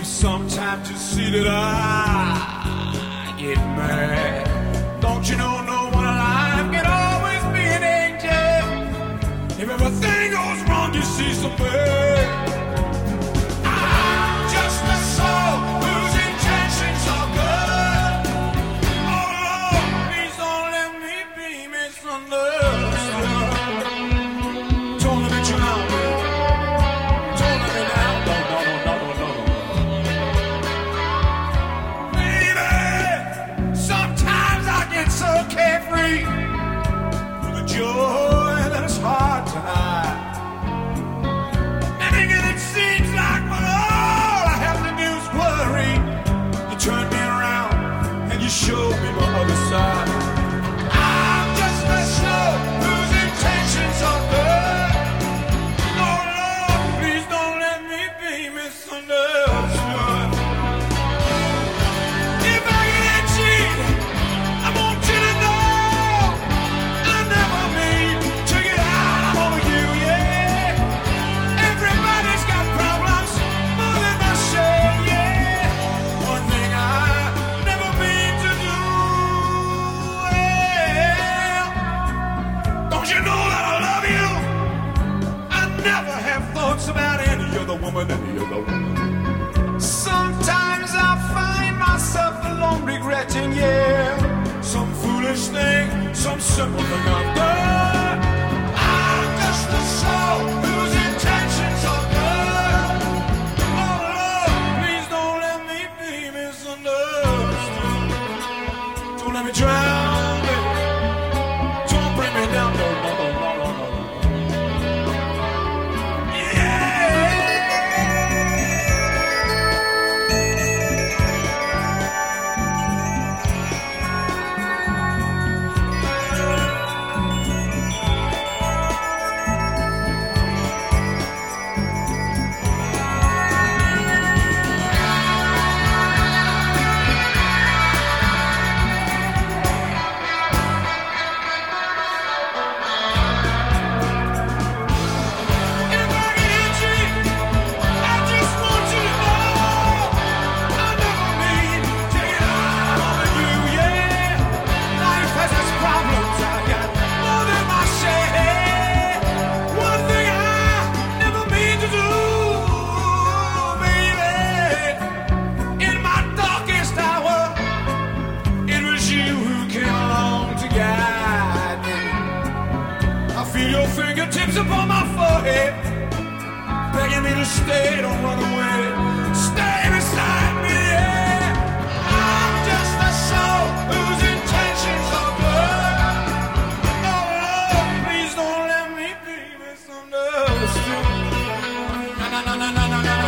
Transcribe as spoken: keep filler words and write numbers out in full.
Sometimes you see that I get mad. Don't you know no one alive can always be an angel? If everything goes wrong, you see some bad. I'm just a soul whose intentions are good. Oh Lord, please don't let me be misunderstood. Don't let me drown. Don't let me down. No, no, no, no, no, no. So carefree with a joy that is hard to hide. And again it seems like well, all I have to do is worry. You turn me around and you show me my other side. I'm just a soul whose intentions are good. Oh Lord, please don't let me be misunderstood. If I get cheated, I want you to know I never mean to get out on you, yeah. Everybody's got problems, more than my share, yeah. One thing I never mean to do, well, don't you know that I love you? I never have thoughts about any other woman, any other woman. Sometimes I find myself alone regretting, yeah, some foolish thing, some simple thing I've done. I'm just a soul whose intentions are good. Oh Lord, please don't let me be misunderstood. Don't let me drown, baby. Don't bring me down, no, no, no, no, no, no. Fingertips upon my forehead, begging me to stay, don't run away. Stay beside me, yeah. I'm just a soul whose intentions are good. Oh Lord, please don't let me be misunderstood. Na na na na na na na.